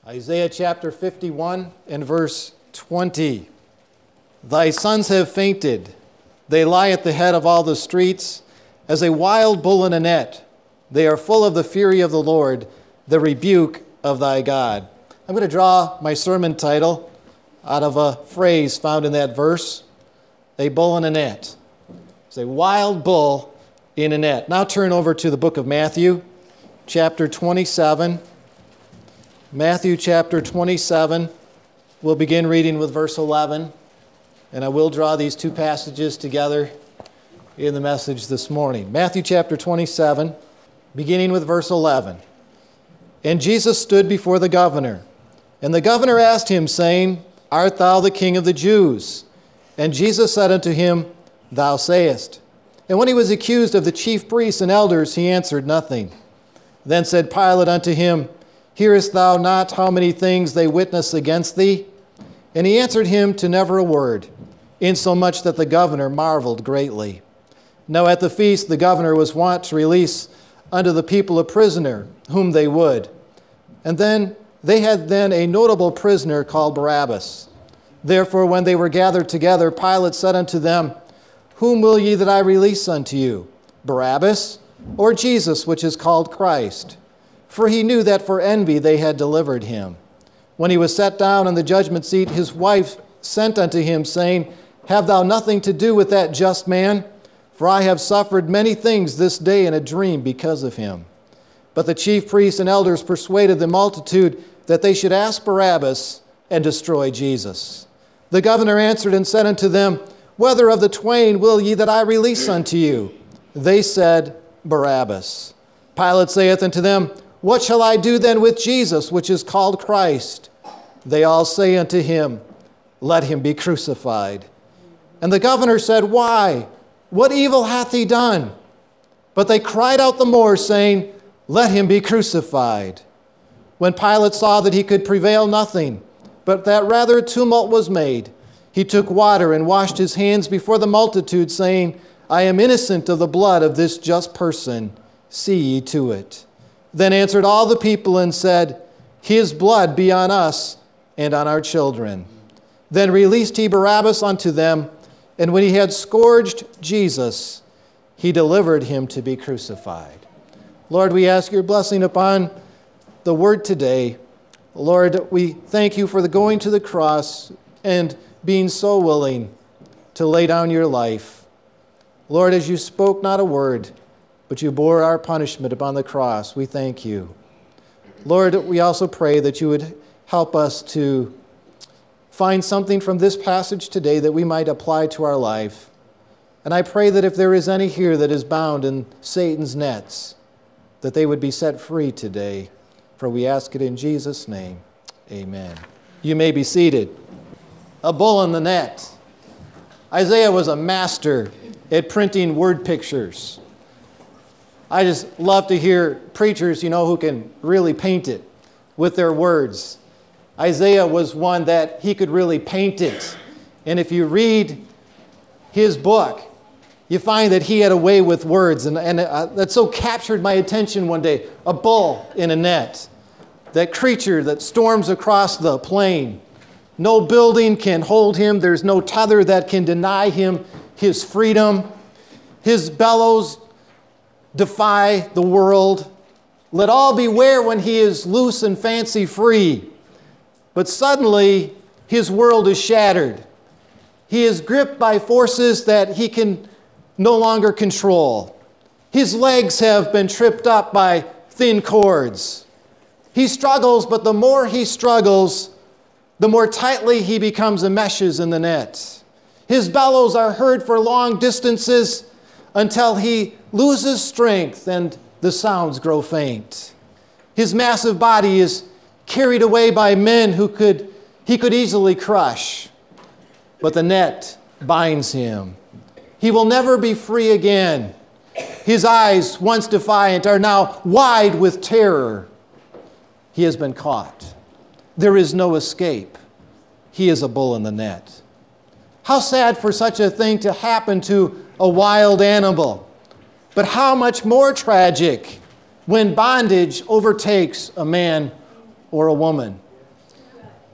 Isaiah chapter 51 and verse 20. Thy sons have fainted. They lie at the head of all the streets as a wild bull in a net. They are full of the fury of the Lord, the rebuke of thy God. I'm going to draw my sermon title out of a phrase found in that verse, a bull in a net. It's a wild bull in a net. Now turn over to the book of Matthew, chapter 27. Matthew chapter 27. We'll begin reading with verse 11, and I will draw these two passages together in the message this morning. Matthew chapter 27, beginning with verse 11. And Jesus stood before the governor, and the governor asked him, saying, Art thou the King of the Jews? And Jesus said unto him, Thou sayest. And when he was accused of the chief priests and elders, he answered nothing. Then said Pilate unto him, Hearest thou not how many things they witness against thee? And he answered him to never a word, insomuch that the governor marveled greatly. Now at the feast the governor was wont to release unto the people a prisoner, whom they would. And then they had then a notable prisoner called Barabbas. Therefore when they were gathered together, Pilate said unto them, Whom will ye that I release unto you, Barabbas, or Jesus, which is called Christ? For he knew that for envy they had delivered him. When he was set down on the judgment seat, his wife sent unto him, saying, Have thou nothing to do with that just man? For I have suffered many things this day in a dream because of him. But the chief priests and elders persuaded the multitude that they should ask Barabbas and destroy Jesus. The governor answered and said unto them, Whether of the twain will ye that I release unto you? They said, Barabbas. Pilate saith unto them, What shall I do then with Jesus, which is called Christ? They all say unto him, Let him be crucified. And the governor said, Why? What evil hath he done? But they cried out the more, saying, Let him be crucified. When Pilate saw that he could prevail nothing, but that rather tumult was made, he took water and washed his hands before the multitude, saying, I am innocent of the blood of this just person. See ye to it. Then answered all the people and said, His blood be on us and on our children. Then released he Barabbas unto them, and when he had scourged Jesus, he delivered him to be crucified. Lord, we ask your blessing upon the word today. Lord, we thank you for the going to the cross and being so willing to lay down your life. Lord, as you spoke not a word, but you bore our punishment upon the cross, we thank you. Lord, we also pray that you would help us to find something from this passage today that we might apply to our life. And I pray that if there is any here that is bound in Satan's nets, that they would be set free today. For we ask it in Jesus' name. Amen. You may be seated. A bull in the net. Isaiah was a master at printing word pictures. I just love to hear preachers, who can really paint it with their words. Isaiah was one that he could really paint it. And if you read his book, you find that he had a way with words. And that so captured my attention one day. A bull in a net. That creature that storms across the plain. No building can hold him. There's no tether that can deny him his freedom. His bellows defy the world. Let all beware when he is loose and fancy free. But suddenly, his world is shattered. He is gripped by forces that he can no longer control. His legs have been tripped up by thin cords. He struggles, but the more he struggles, the more tightly he becomes enmeshes in the net. His bellows are heard for long distances until he loses strength and the sounds grow faint. His massive body is carried away by men he could easily crush. But the net binds him. He will never be free again. His eyes, once defiant, are now wide with terror. He has been caught. There is no escape. He is a bull in the net. How sad for such a thing to happen to a wild animal. But how much more tragic when bondage overtakes a man or a woman.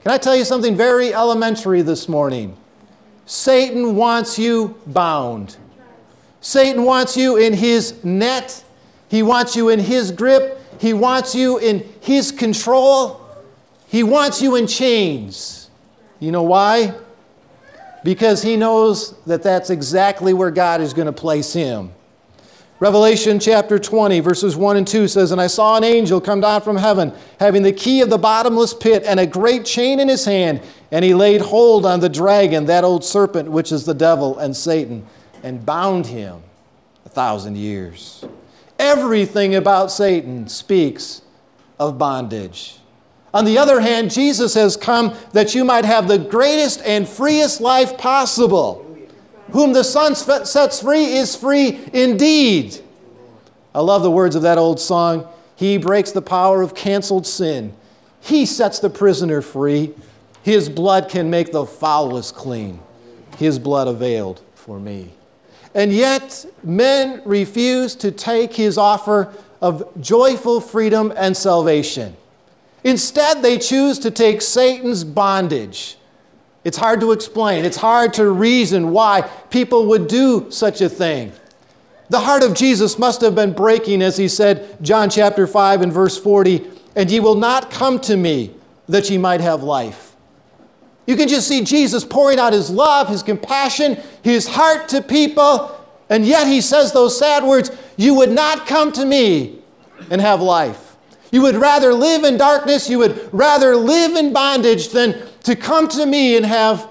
Can I tell you something very elementary this morning? Satan wants you bound. Satan wants you in his net. He wants you in his grip. He wants you in his control. He wants you in chains. You know why? Because he knows that that's exactly where God is going to place him. Revelation chapter 20, verses 1 and 2 says, "And I saw an angel come down from heaven, having the key of the bottomless pit and a great chain in his hand. And he laid hold on the dragon, that old serpent, which is the devil and Satan, and bound him 1,000 years." Everything about Satan speaks of bondage. On the other hand, Jesus has come that you might have the greatest and freest life possible. Whom the Son sets free is free indeed. I love the words of that old song. He breaks the power of canceled sin. He sets the prisoner free. His blood can make the foulest clean. His blood availed for me. And yet, men refuse to take his offer of joyful freedom and salvation. Instead, they choose to take Satan's bondage. It's hard to explain. It's hard to reason why people would do such a thing. The heart of Jesus must have been breaking as he said, John chapter 5 and verse 40, "And ye will not come to me that ye might have life." You can just see Jesus pouring out his love, his compassion, his heart to people, and yet he says those sad words, "You would not come to me and have life." You would rather live in darkness, you would rather live in bondage than to come to me and have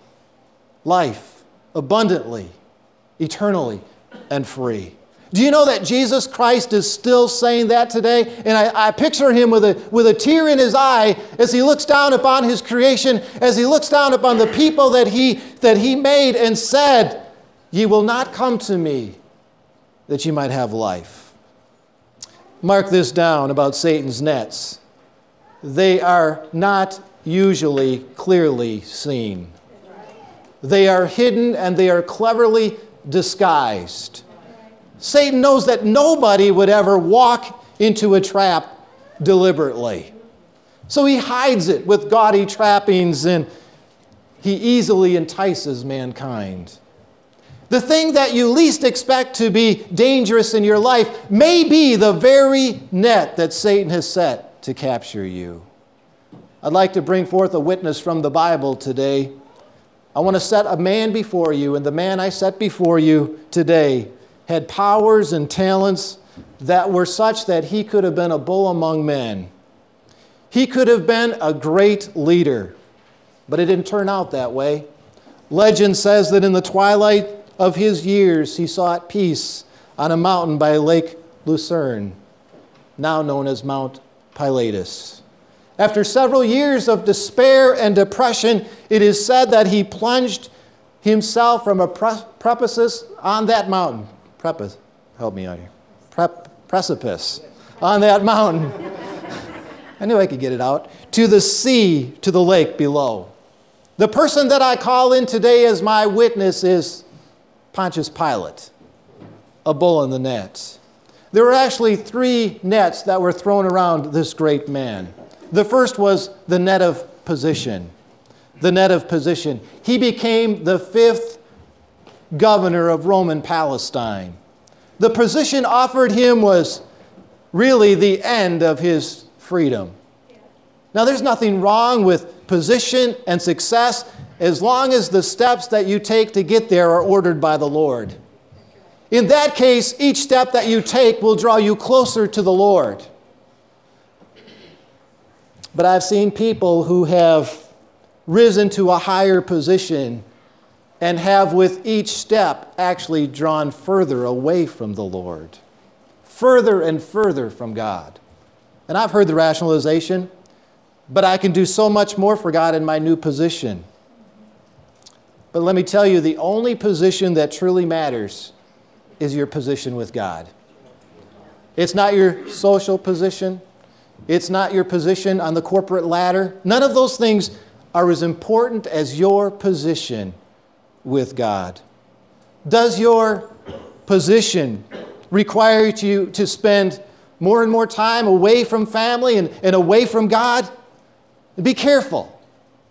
life abundantly, eternally, and free. Do you know that Jesus Christ is still saying that today? And I picture him with a tear in his eye as he looks down upon his creation, as he looks down upon the people that he made and said, "Ye will not come to me that ye might have life." Mark this down about Satan's nets. They are not usually clearly seen. They are hidden and they are cleverly disguised. Satan knows that nobody would ever walk into a trap deliberately. So he hides it with gaudy trappings and he easily entices mankind. The thing that you least expect to be dangerous in your life may be the very net that Satan has set to capture you. I'd like to bring forth a witness from the Bible today. I want to set a man before you, and the man I set before you today had powers and talents that were such that he could have been a bull among men. He could have been a great leader, but it didn't turn out that way. Legend says that in the twilight of his years, he sought peace on a mountain by Lake Lucerne, now known as Mount Pilatus. After several years of despair and depression, it is said that he plunged himself from a precipice on that mountain. Help me out here. Precipice on that mountain. I knew I could get it out. To the sea, to the lake below. The person that I call in today as my witness is Pontius Pilate, a bull in the net. There were actually 3 nets that were thrown around this great man. The first was the net of position. The net of position. He became the 5th governor of Roman Palestine. The position offered him was really the end of his freedom. Now, there's nothing wrong with position and success as long as the steps that you take to get there are ordered by the Lord. In that case, each step that you take will draw you closer to the Lord. But I've seen people who have risen to a higher position and have with each step actually drawn further away from the Lord, further and further from God. And I've heard the rationalization, but I can do so much more for God in my new position. But let me tell you, the only position that truly matters is your position with God. It's not your social position. It's not your position on the corporate ladder. None of those things are as important as your position with God. Does your position require you to spend more and more time away from family and away from God? Be careful.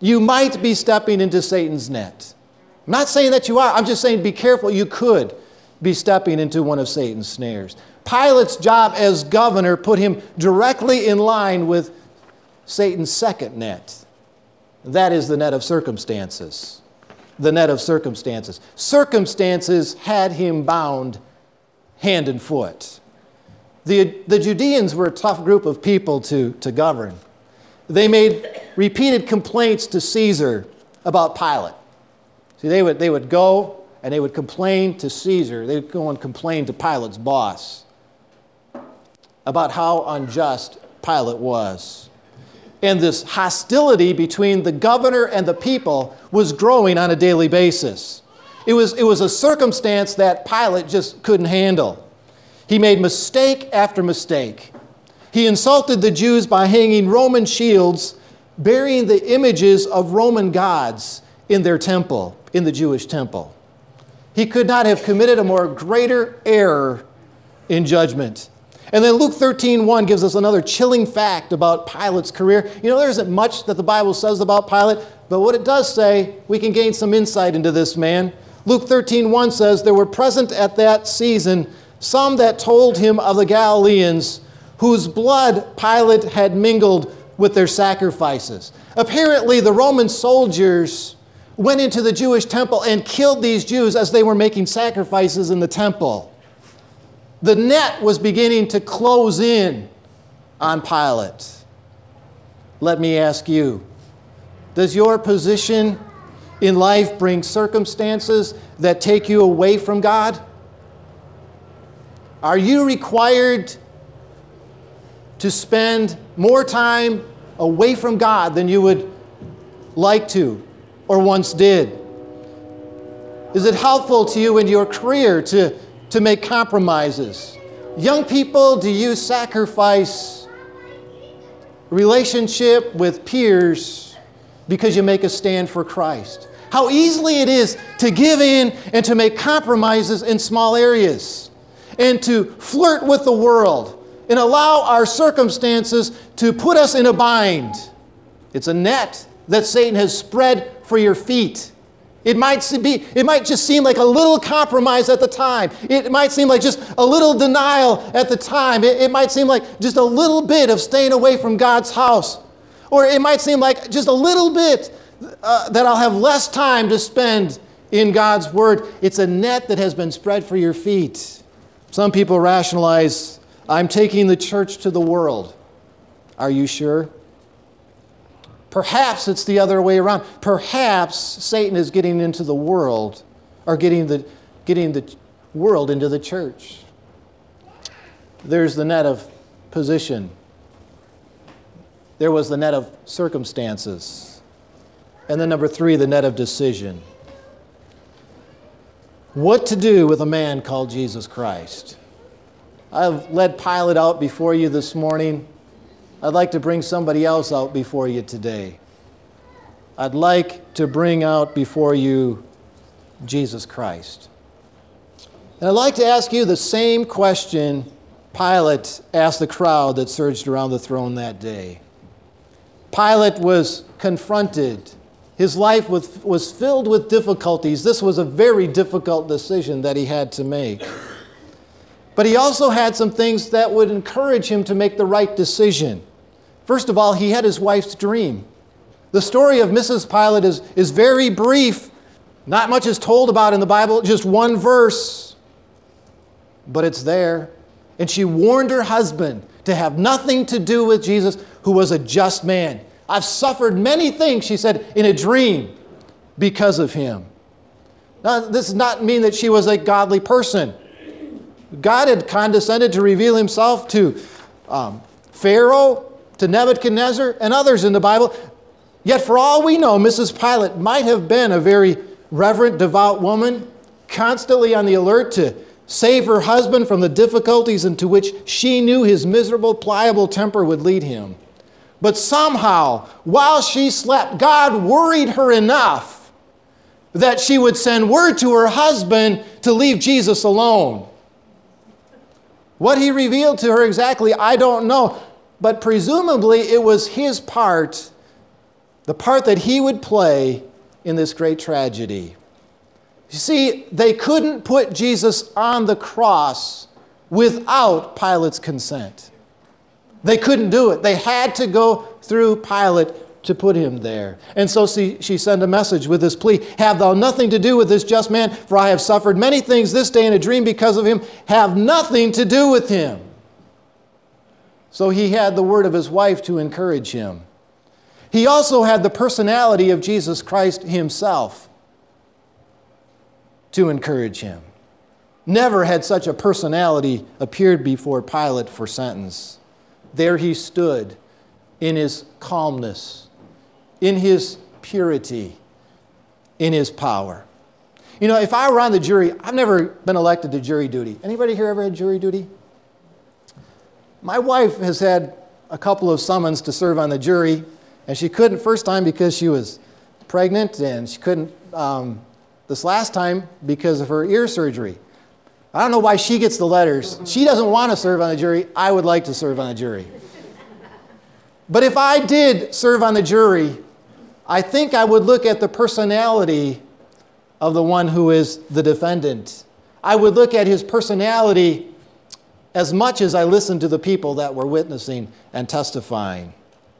You might be stepping into Satan's net. I'm not saying that you are. I'm just saying be careful. You could be stepping into one of Satan's snares. Pilate's job as governor put him directly in line with Satan's second net. That is the net of circumstances. The net of circumstances. Circumstances had him bound hand and foot. The Judeans were a tough group of people to govern. They made repeated complaints to Caesar about Pilate. See, they would go and they would complain to Caesar. They would go and complain to Pilate's boss about how unjust Pilate was. And this hostility between the governor and the people was growing on a daily basis. It was a circumstance that Pilate just couldn't handle. He made mistake after mistake. He insulted the Jews by hanging Roman shields bearing the images of Roman gods in their temple, in the Jewish temple. He could not have committed a more greater error in judgment. And then Luke 13:1 gives us another chilling fact about Pilate's career. You know, there isn't much that the Bible says about Pilate, but what it does say, we can gain some insight into this man. Luke 13:1 says, there were present at that season some that told him of the Galileans whose blood Pilate had mingled with their sacrifices. Apparently, the Roman soldiers went into the Jewish temple and killed these Jews as they were making sacrifices in the temple. The net was beginning to close in on Pilate. Let me ask you, does your position in life bring circumstances that take you away from God? Are you required to spend more time away from God than you would like to or once did? Is it helpful to you in your career to make compromises? Young people, do you sacrifice relationship with peers because you make a stand for Christ? How easily it is to give in and to make compromises in small areas and to flirt with the world and allow our circumstances to put us in a bind. It's a net that Satan has spread for your feet. It might just seem like a little compromise at the time. It might seem like just a little denial at the time. It might seem like just a little bit of staying away from God's house. Or it might seem like just a little bit that I'll have less time to spend in God's Word. It's a net that has been spread for your feet. Some people rationalize, I'm taking the church to the world. Are you sure? Perhaps it's the other way around. Perhaps Satan is getting into the world, or getting the world into the church. There's the net of position. There was the net of circumstances. And then number 3, the net of decision. What to do with a man called Jesus Christ? I've led Pilate out before you this morning. I'd like to bring somebody else out before you today. I'd like to bring out before you Jesus Christ. And I'd like to ask you the same question Pilate asked the crowd that surged around the throne that day. Pilate was confronted. His life was filled with difficulties. This was a very difficult decision that he had to make. But he also had some things that would encourage him to make the right decision. First of all, he had his wife's dream. The story of Mrs. Pilate is very brief. Not much is told about in the Bible, just one verse. But it's there. And she warned her husband to have nothing to do with Jesus, who was a just man. I've suffered many things, she said, in a dream because of him. Now, this does not mean that she was a godly person. God had condescended to reveal himself to Pharaoh, to Nebuchadnezzar, and others in the Bible. Yet for all we know, Mrs. Pilate might have been a very reverent, devout woman, constantly on the alert to save her husband from the difficulties into which she knew his miserable, pliable temper would lead him. But somehow, while she slept, God worried her enough that she would send word to her husband to leave Jesus alone. What he revealed to her exactly, I don't know. But presumably it was his part the part that he would play in this great tragedy. You see, they couldn't put Jesus on the cross without Pilate's consent. They couldn't do it. They had to go through Pilate to put him there. And so she sent a message with this plea, "Have thou nothing to do with this just man, for I have suffered many things this day in a dream because of him. Have nothing to do with him." So he had the word of his wife to encourage him. He also had the personality of Jesus Christ himself to encourage him. Never had such a personality appeared before Pilate for sentence. There he stood in his calmness, in his purity, in his power. You know, if I were on the jury, I've never been elected to jury duty. Anybody here ever had jury duty? My wife has had a couple of summons to serve on the jury, and she couldn't first time because she was pregnant, and she couldn't this last time because of her ear surgery. I don't know why she gets the letters. She doesn't want to serve on the jury. I would like to serve on the jury. But if I did serve on the jury, I think I would look at the personality of the one who is the defendant. I would look at his personality as much as I listened to the people that were witnessing and testifying.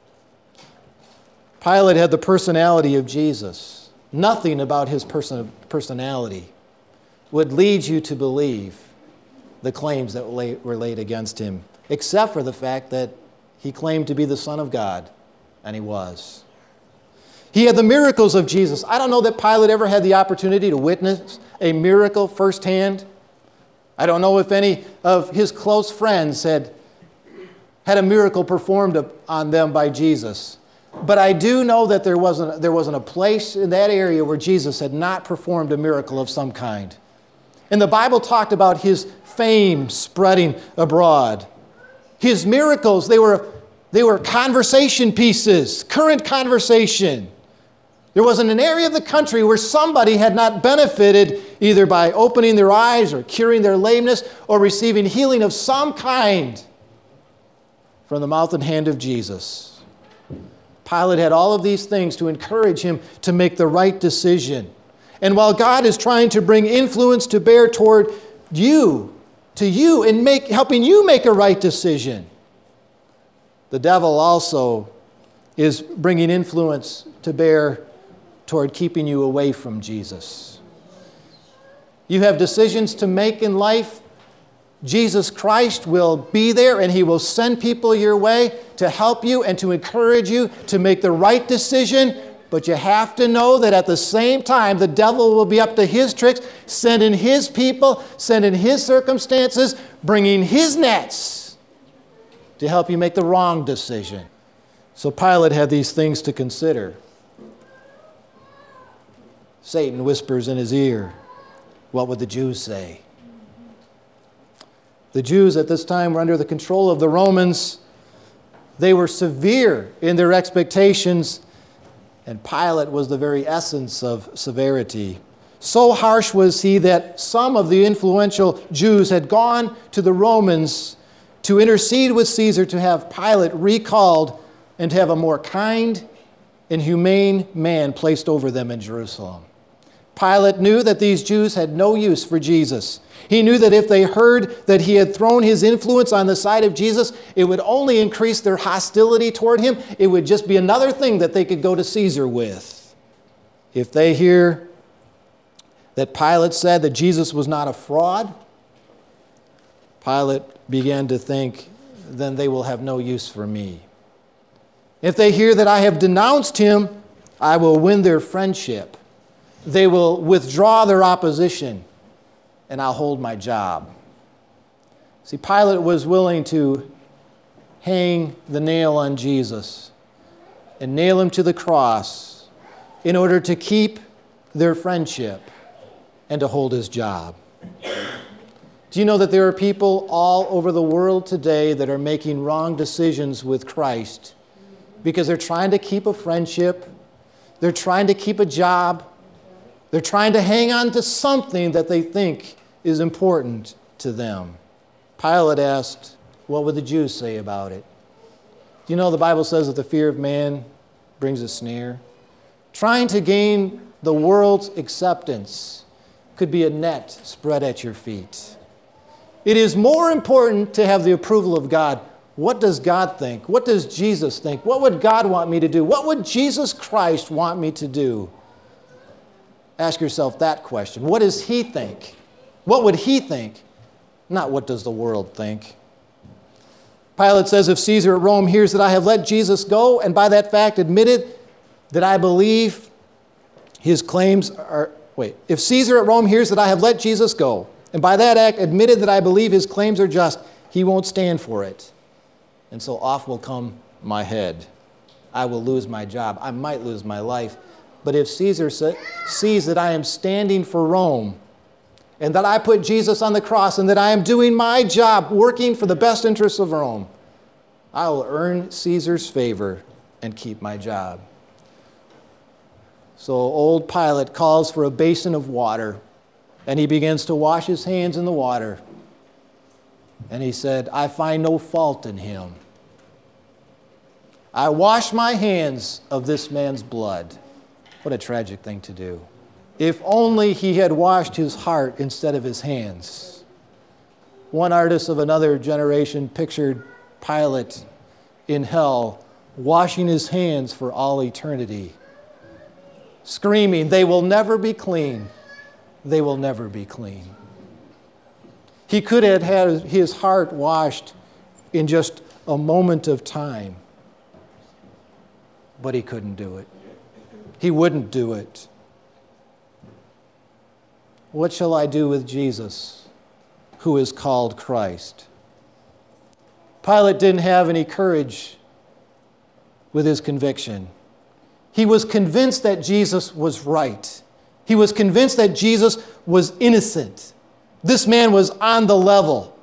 Pilate had the personality of Jesus. Nothing about his personality would lead you to believe the claims that were laid against him, except for the fact that he claimed to be the Son of God, and he was. He had the miracles of Jesus. I don't know that Pilate ever had the opportunity to witness a miracle firsthand. I don't know if any of his close friends had a miracle performed on them by Jesus. But I do know that there wasn't a place in that area where Jesus had not performed a miracle of some kind. And the Bible talked about his fame spreading abroad. His miracles, they were conversation pieces, current conversation. There wasn't an area of the country where somebody had not benefited either by opening their eyes or curing their lameness or receiving healing of some kind from the mouth and hand of Jesus. Pilate had all of these things to encourage him to make the right decision. And while God is trying to bring influence to bear toward you, to you, and helping you make a right decision, the devil also is bringing influence to bear toward keeping you away from Jesus. You have decisions to make in life. Jesus Christ will be there, and he will send people your way to help you and to encourage you to make the right decision. But you have to know that at the same time, the devil will be up to his tricks, sending his people, sending his circumstances, bringing his nets to help you make the wrong decision. So Pilate had these things to consider. Satan whispers in his ear, "What would the Jews say?" The Jews at this time were under the control of the Romans. They were severe in their expectations, and Pilate was the very essence of severity. So harsh was he that some of the influential Jews had gone to the Romans to intercede with Caesar to have Pilate recalled and to have a more kind and humane man placed over them in Jerusalem. Pilate knew that these Jews had no use for Jesus. He knew that if they heard that he had thrown his influence on the side of Jesus, it would only increase their hostility toward him. It would just be another thing that they could go to Caesar with. If they hear that Pilate said that Jesus was not a fraud, Pilate began to think, then they will have no use for me. If they hear that I have denounced him, I will win their friendship. They will withdraw their opposition, and I'll hold my job. See, Pilate was willing to hang the nail on Jesus and nail him to the cross in order to keep their friendship and to hold his job. Do you know that there are people all over the world today that are making wrong decisions with Christ because they're trying to keep a friendship, they're trying to keep a job, they're trying to hang on to something that they think is important to them. Pilate asked, what would the Jews say about it? Do you know the Bible says that the fear of man brings a snare. Trying to gain the world's acceptance could be a net spread at your feet. It is more important to have the approval of God. What does God think? What does Jesus think? What would God want me to do? What would Jesus Christ want me to do? Ask yourself that question. What does He think? What would He think? Not what does the world think. Pilate says, if Caesar at Rome hears that I have let Jesus go, and by that fact admitted that I believe his claims are... If Caesar at Rome hears that I have let Jesus go, and by that act admitted that I believe his claims are just, he won't stand for it. And so off will come my head. I will lose my job. I might lose my life. But if Caesar sees that I am standing for Rome, and that I put Jesus on the cross, and that I am doing my job, working for the best interests of Rome, I will earn Caesar's favor and keep my job. So old Pilate calls for a basin of water, and he begins to wash his hands in the water. And he said, I find no fault in him. I wash my hands of this man's blood. What a tragic thing to do. If only he had washed his heart instead of his hands. One artist of another generation pictured Pilate in hell, washing his hands for all eternity, screaming, they will never be clean. They will never be clean. He could have had his heart washed in just a moment of time, but he couldn't do it. He wouldn't do it. What shall I do with Jesus, who is called Christ? Pilate didn't have any courage with his conviction. He was convinced that Jesus was right. He was convinced that Jesus was innocent. This man was on the level.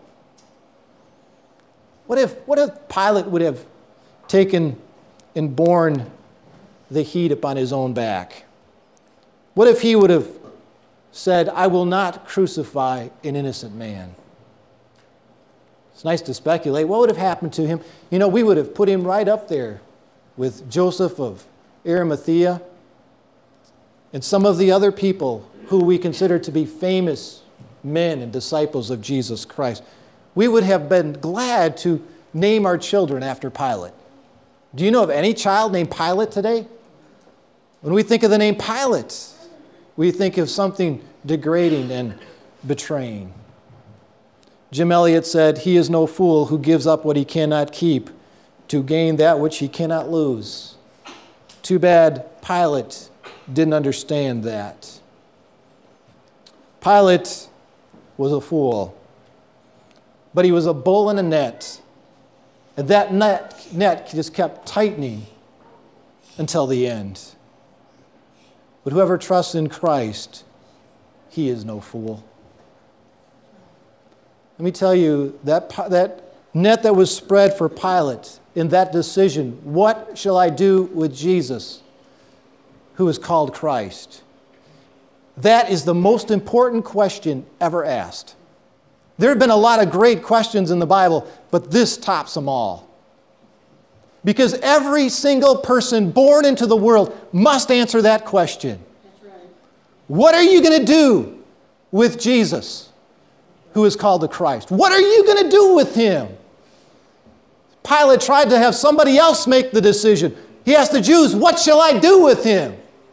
What if Pilate would have taken and borne the heat upon his own back? What if he would have said, I will not crucify an innocent man? It's nice to speculate. What would have happened to him? You know, we would have put him right up there with Joseph of Arimathea and some of the other people who we consider to be famous men and disciples of Jesus Christ. We would have been glad to name our children after Pilate. Do you know of any child named Pilate today? When we think of the name Pilate, we think of something degrading and betraying. Jim Elliot said, he is no fool who gives up what he cannot keep to gain that which he cannot lose. Too bad Pilate didn't understand that. Pilate was a fool, but he was a bull in a net. And that net just kept tightening until the end. But whoever trusts in Christ, he is no fool. Let me tell you, that net that was spread for Pilate in that decision, what shall I do with Jesus, who is called Christ? That is the most important question ever asked. There have been a lot of great questions in the Bible, but this tops them all. Because every single person born into the world must answer that question. That's right. What are you going to do with Jesus, who is called the Christ? What are you going to do with him? Pilate tried to have somebody else make the decision. He asked the Jews, what shall I do with him?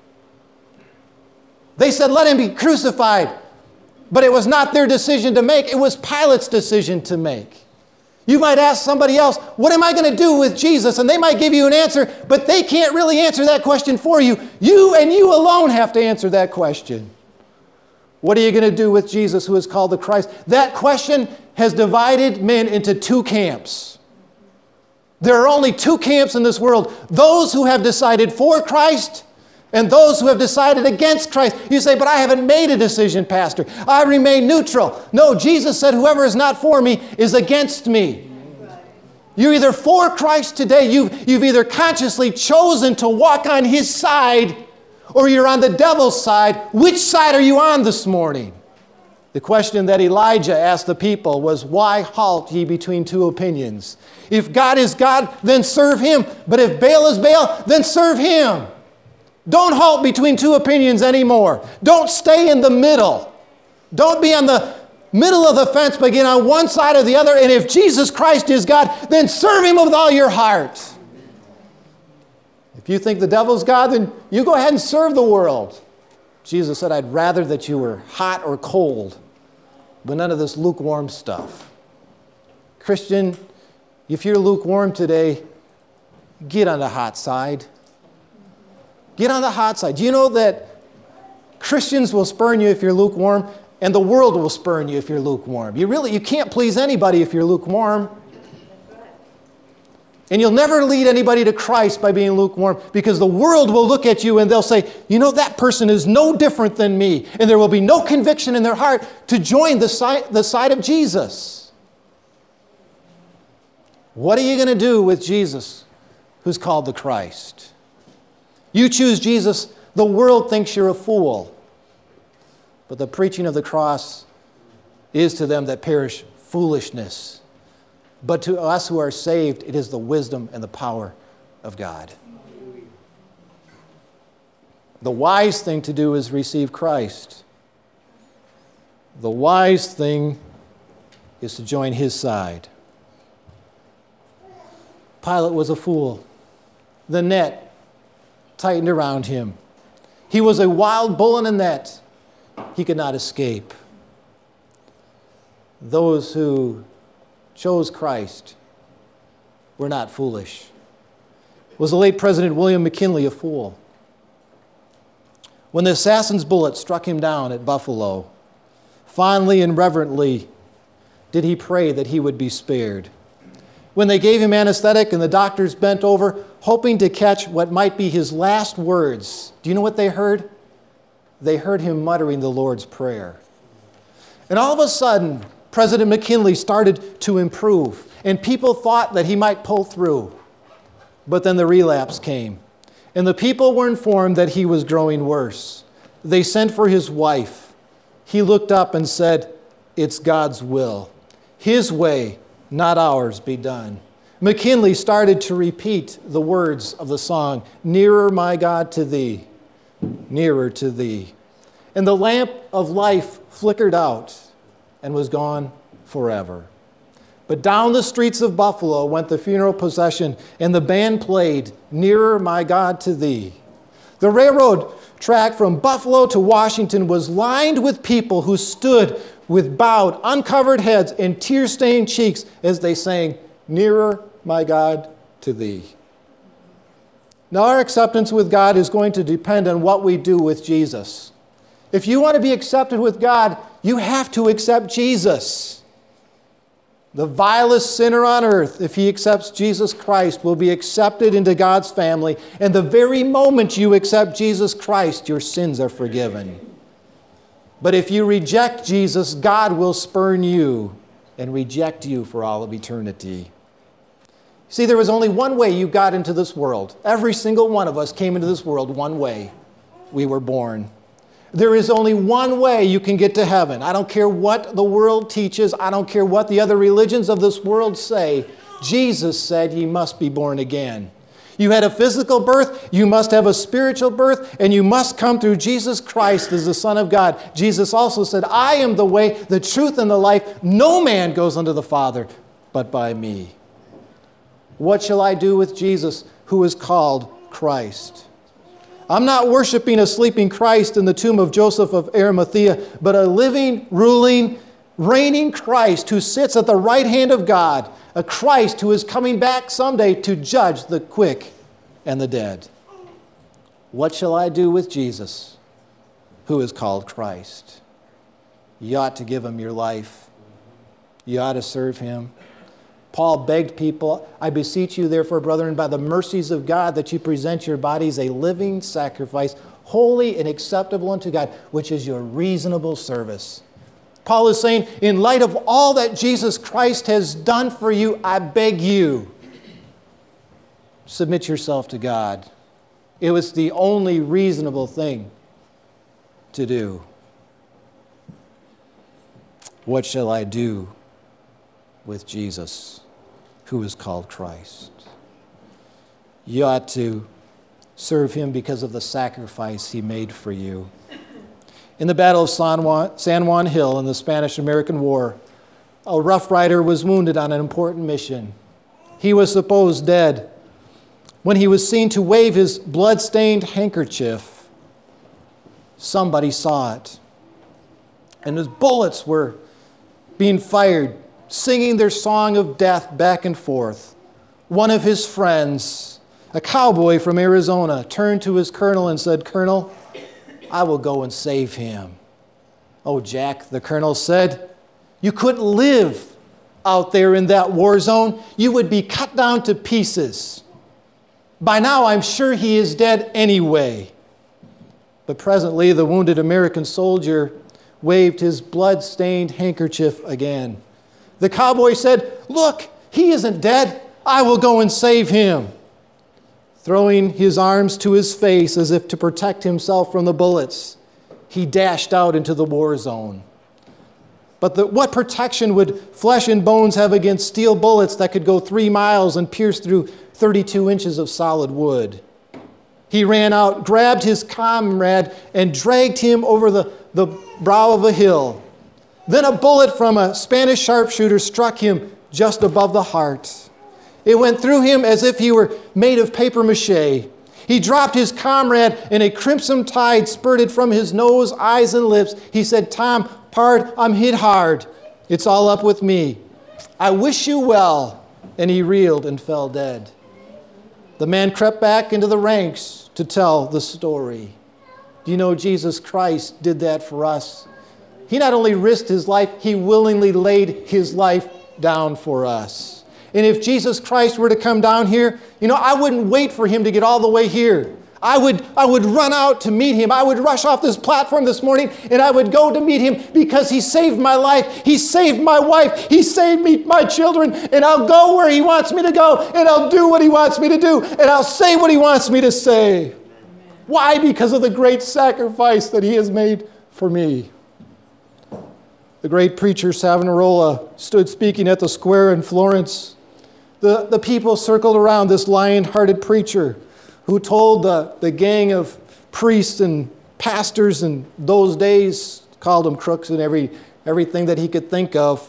They said, let him be crucified. But it was not their decision to make. It was Pilate's decision to make. You might ask somebody else, what am I going to do with Jesus? And they might give you an answer, but they can't really answer that question for you. You and you alone have to answer that question. What are you going to do with Jesus, who is called the Christ? That question has divided men into two camps. There are only two camps in this world. Those who have decided for Christ and those who have decided against Christ. You say, but I haven't made a decision, Pastor. I remain neutral. No, Jesus said, whoever is not for me is against me. You're either for Christ today. You've either consciously chosen to walk on his side or you're on the devil's side. Which side are you on this morning? The question that Elijah asked the people was, why halt ye between two opinions? If God is God, then serve him. But if Baal is Baal, then serve him. Don't halt between two opinions anymore. Don't stay in the middle. Don't be on the middle of the fence, but get on one side or the other. And if Jesus Christ is God, then serve him with all your heart. If you think the devil's God, then you go ahead and serve the world. Jesus said, I'd rather that you were hot or cold, but none of this lukewarm stuff. Christian, if you're lukewarm today, get on the hot side. Get on the hot side. Do you know that Christians will spurn you if you're lukewarm, and the world will spurn you if you're lukewarm? You can't please anybody if you're lukewarm. And you'll never lead anybody to Christ by being lukewarm, because the world will look at you and they'll say, you know, that person is no different than me. And there will be no conviction in their heart to join the side of Jesus. What are you going to do with Jesus, who's called the Christ? You choose Jesus, the world thinks you're a fool. But the preaching of the cross is to them that perish foolishness. But to us who are saved, it is the wisdom and the power of God. The wise thing to do is receive Christ. The wise thing is to join his side. Pilate was a fool. The net tightened around him. He was a wild bull in a net. He could not escape. Those who chose Christ were not foolish. Was the late President William McKinley a fool? When the assassin's bullet struck him down at Buffalo, fondly and reverently did he pray that he would be spared. When they gave him anesthetic and the doctors bent over, hoping to catch what might be his last words, do you know what they heard? They heard him muttering the Lord's Prayer. And all of a sudden, President McKinley started to improve, and people thought that he might pull through. But then the relapse came, and the people were informed that he was growing worse. They sent for his wife. He looked up and said, "It's God's will. His way, not ours, be done." McKinley started to repeat the words of the song, "Nearer, my God, to thee, nearer to thee." And the lamp of life flickered out and was gone forever. But down the streets of Buffalo went the funeral procession, and the band played, "Nearer, my God, to thee." The railroad track from Buffalo to Washington was lined with people who stood with bowed, uncovered heads and tear-stained cheeks as they sang, "Nearer, my God, to thee." Now, our acceptance with God is going to depend on what we do with Jesus. If you want to be accepted with God, you have to accept Jesus. The vilest sinner on earth, if he accepts Jesus Christ, will be accepted into God's family. And the very moment you accept Jesus Christ, your sins are forgiven. But if you reject Jesus, God will spurn you and reject you for all of eternity. See, there was only one way you got into this world. Every single one of us came into this world one way. We were born. There is only one way you can get to heaven. I don't care what the world teaches. I don't care what the other religions of this world say. Jesus said ye must be born again. You had a physical birth, you must have a spiritual birth, and you must come through Jesus Christ as the Son of God. Jesus also said, "I am the way, the truth, and the life. No man goes unto the Father but by me." What shall I do with Jesus, who is called Christ? I'm not worshiping a sleeping Christ in the tomb of Joseph of Arimathea, but a living, ruling, reigning Christ who sits at the right hand of God, a Christ who is coming back someday to judge the quick and the dead. What shall I do with Jesus, who is called Christ? You ought to give him your life. You ought to serve him. Paul begged people, "I beseech you, therefore, brethren, by the mercies of God, that you present your bodies a living sacrifice, holy and acceptable unto God, which is your reasonable service." Paul is saying, in light of all that Jesus Christ has done for you, I beg you, submit yourself to God. It was the only reasonable thing to do. What shall I do with Jesus, who is called Christ? You ought to serve him because of the sacrifice he made for you. In the Battle of San Juan Hill in the Spanish-American War, a Rough Rider was wounded on an important mission. He was supposed dead when he was seen to wave his blood-stained handkerchief. Somebody saw it, and his bullets were being fired, singing their song of death back and forth. One of his friends, a cowboy from Arizona, turned to his colonel and said, "Colonel, I will go and save him." "Oh, Jack," the colonel said, "you couldn't live out there in that war zone. You would be cut down to pieces. By now, I'm sure he is dead anyway." But presently, the wounded American soldier waved his blood-stained handkerchief again. The cowboy said, "Look, he isn't dead. I will go and save him." Throwing his arms to his face as if to protect himself from the bullets, he dashed out into the war zone. But what protection would flesh and bones have against steel bullets that could go 3 miles and pierce through 32 inches of solid wood? He ran out, grabbed his comrade, and dragged him over the brow of a hill. Then a bullet from a Spanish sharpshooter struck him just above the heart. It went through him as if he were made of paper mache. He dropped his comrade, and a crimson tide spurted from his nose, eyes, and lips. He said, "Tom, pard, I'm hit hard. It's all up with me. I wish you well." And he reeled and fell dead. The man crept back into the ranks to tell the story. Do you know Jesus Christ did that for us? He not only risked his life, he willingly laid his life down for us. And if Jesus Christ were to come down here, I wouldn't wait for him to get all the way here. I would run out to meet him. I would rush off this platform this morning and I would go to meet him because he saved my life. He saved my wife. He saved my children. And I'll go where he wants me to go, and I'll do what he wants me to do, and I'll say what he wants me to say. Why? Because of the great sacrifice that he has made for me. The great preacher Savonarola stood speaking at the square in Florence. The people circled around this lion-hearted preacher who told the gang of priests and pastors in those days, called them crooks and everything that he could think of.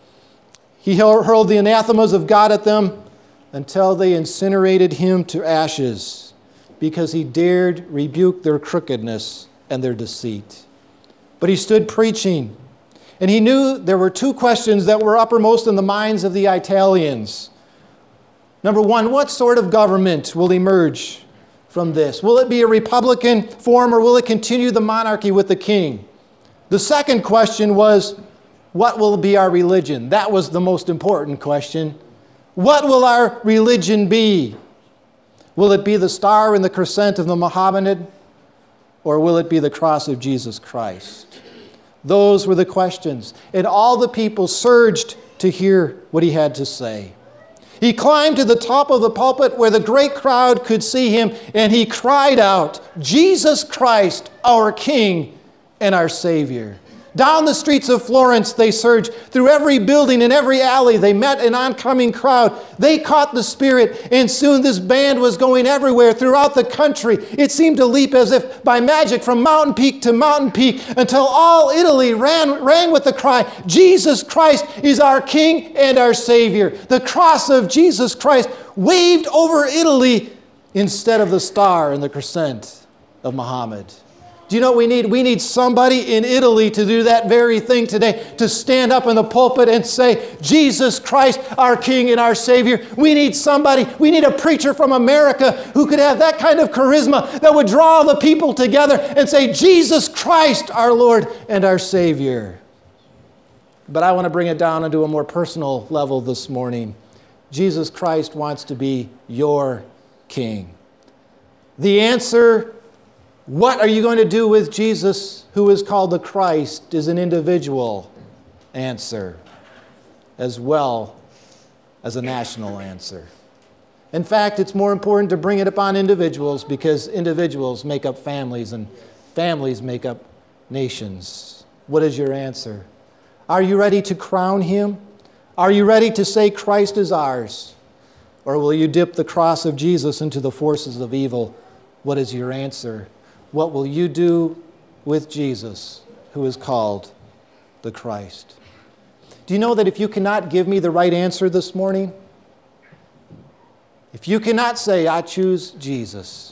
He hurled the anathemas of God at them until they incinerated him to ashes because he dared rebuke their crookedness and their deceit. But he stood preaching, and he knew there were 2 questions that were uppermost in the minds of the Italians. Number 1, what sort of government will emerge from this? Will it be a Republican form, or will it continue the monarchy with the king? The second question was, what will be our religion? That was the most important question. What will our religion be? Will it be the star and the crescent of the Mohammedan, or will it be the cross of Jesus Christ? Those were the questions, and all the people surged to hear what he had to say. He climbed to the top of the pulpit where the great crowd could see him, and he cried out, "Jesus Christ, our King and our Savior." Down the streets of Florence, they surged. Through every building and every alley, they met an oncoming crowd. They caught the Spirit, and soon this band was going everywhere throughout the country. It seemed to leap as if by magic from mountain peak to mountain peak until all Italy rang with the cry, "Jesus Christ is our King and our Savior." The cross of Jesus Christ waved over Italy instead of the star and the crescent of Muhammad. Do you know what we need? We need somebody in Italy to do that very thing today, to stand up in the pulpit and say, "Jesus Christ, our King and our Savior." We need a preacher from America who could have that kind of charisma that would draw the people together and say, "Jesus Christ, our Lord and our Savior." But I want to bring it down into a more personal level this morning. Jesus Christ wants to be your King. The answer, what are you going to do with Jesus, who is called the Christ, is an individual answer as well as a national answer. In fact, it's more important to bring it upon individuals because individuals make up families and families make up nations. What is your answer? Are you ready to crown Him? Are you ready to say Christ is ours? Or will you dip the cross of Jesus into the forces of evil? What is your answer? What will you do with Jesus, who is called the Christ? Do you know that if you cannot give me the right answer this morning, if you cannot say, I choose Jesus,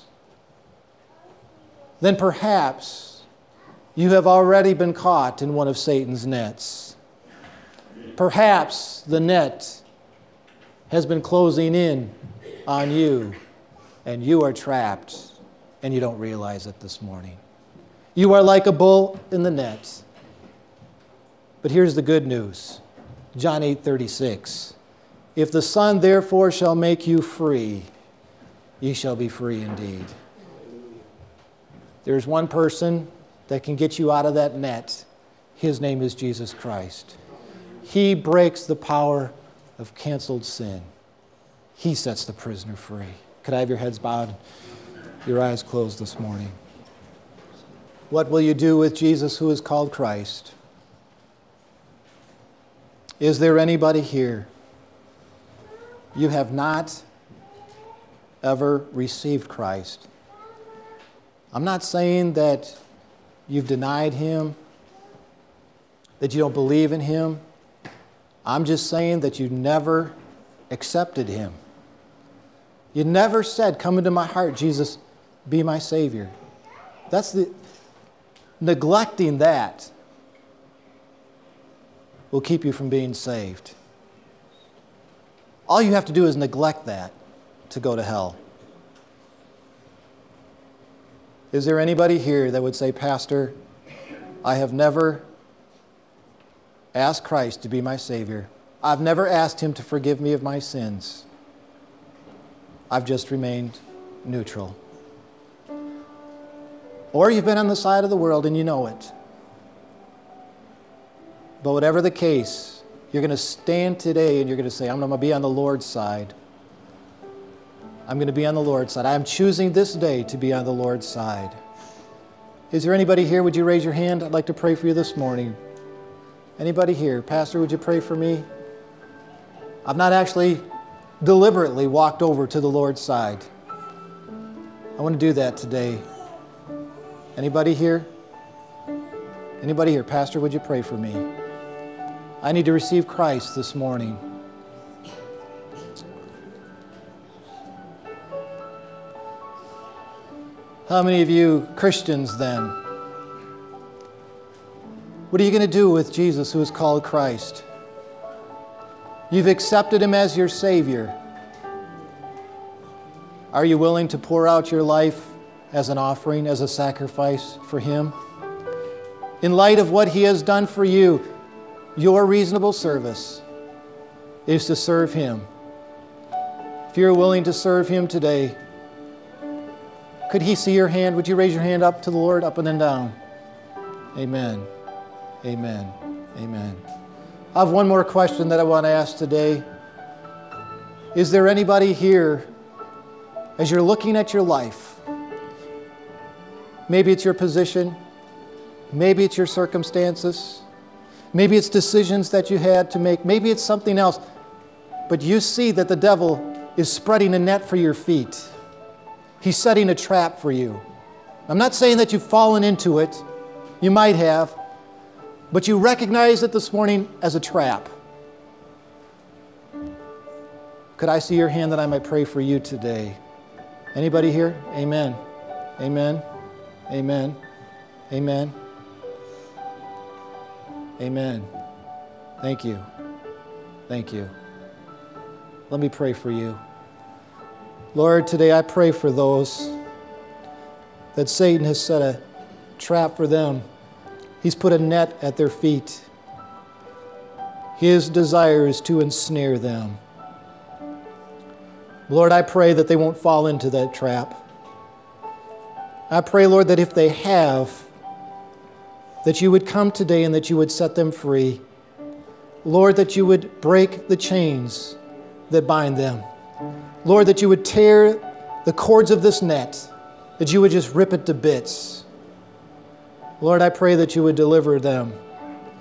then perhaps you have already been caught in one of Satan's nets. Perhaps the net has been closing in on you, and you are trapped, and you don't realize it this morning. You are like a bull in the net. But here's the good news. John 8:36. If the Son therefore shall make you free, ye shall be free indeed. There's one person that can get you out of that net. His name is Jesus Christ. He breaks the power of canceled sin. He sets the prisoner free. Could I have your heads bowed, your eyes closed this morning? What will you do with Jesus who is called Christ? Is there anybody here? You have not ever received Christ. I'm not saying that you've denied Him, that you don't believe in Him. I'm just saying that you never accepted Him. You never said, come into my heart, Jesus, be my Savior. Neglecting that will keep you from being saved. All you have to do is neglect that to go to hell. Is there anybody here that would say, Pastor, I have never asked Christ to be my Savior. I've never asked Him to forgive me of my sins. I've just remained neutral. Or you've been on the side of the world and you know it. But whatever the case, you're going to stand today and you're going to say, I'm going to be on the Lord's side. I'm going to be on the Lord's side. I'm choosing this day to be on the Lord's side. Is there anybody here? Would you raise your hand? I'd like to pray for you this morning. Anybody here? Pastor, would you pray for me? I've not actually deliberately walked over to the Lord's side. I want to do that today. Anybody here? Anybody here? Pastor, would you pray for me? I need to receive Christ this morning. How many of you Christians then? What are you going to do with Jesus who is called Christ? You've accepted Him as your Savior. Are you willing to pour out your life as an offering, as a sacrifice for Him? In light of what He has done for you, your reasonable service is to serve Him. If you're willing to serve Him today, could He see your hand? Would you raise your hand up to the Lord, up and then down? Amen. Amen. Amen. I have one more question that I want to ask today. Is there anybody here, as you're looking at your life, maybe it's your position, maybe it's your circumstances, maybe it's decisions that you had to make, maybe it's something else, but you see that the devil is spreading a net for your feet. He's setting a trap for you. I'm not saying that you've fallen into it. You might have. But you recognize it this morning as a trap. Could I see your hand that I might pray for you today? Anybody here? Amen. Amen. Amen. Amen. Amen. Thank you. Thank you. Let me pray for you. Lord, today I pray for those that Satan has set a trap for them. He's put a net at their feet. His desire is to ensnare them. Lord, I pray that they won't fall into that trap. I pray, Lord, that if they have, that you would come today and that you would set them free. Lord, that you would break the chains that bind them. Lord, that you would tear the cords of this net, that you would just rip it to bits. Lord, I pray that you would deliver them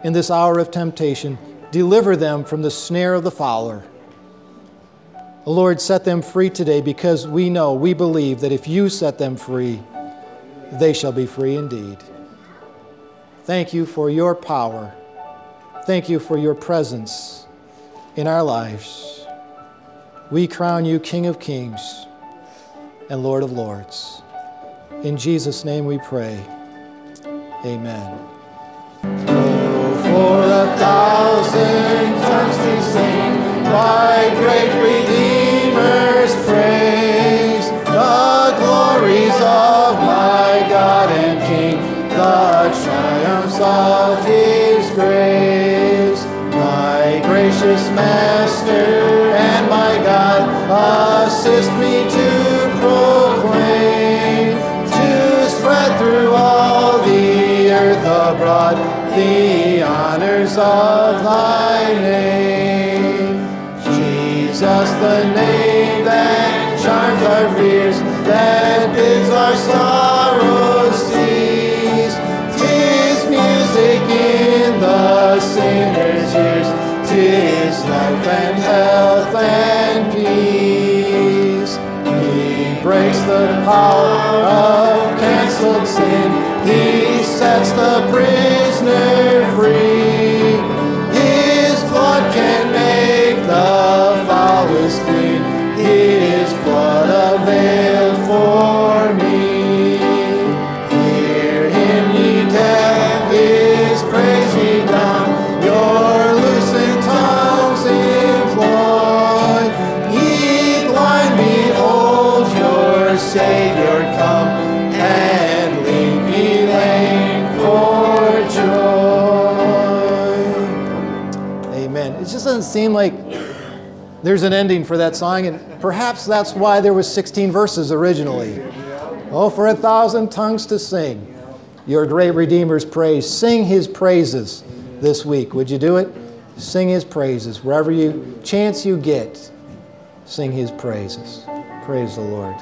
in this hour of temptation. Deliver them from the snare of the fowler. Lord, set them free today, because we know, we believe that if you set them free, they shall be free indeed. Thank you for your power. Thank you for your presence in our lives. We crown you King of Kings and Lord of Lords. In Jesus' name we pray. Amen. Oh, for 1,000 times to sing my great Redeemer's praise, the glories of my God and King, the triumphs of his grace. My gracious Master and my God, assist me to proclaim, to spread through all the earth abroad the honors of thy name. Jesus, the name that charms our fears, that bids our sorrows cease. 'Tis music in the sinner's ears, 'tis life and health and peace. He breaks the power of canceled sin, he sets the prisoner free. His blood can make the foulest clean, his blood availed for me. Hear him, ye deaf, his praise redound, your loosened tongues employ. Ye blind, behold your Savior come, and lead me lame for joy. Amen. It just doesn't seem like there's an ending for that song, and perhaps that's why there was 16 verses originally. Oh, for 1,000 tongues to sing your great Redeemer's praise. Sing his praises this week. Would you do it? Sing his praises. Wherever you chance you get, sing his praises. Praise the Lord.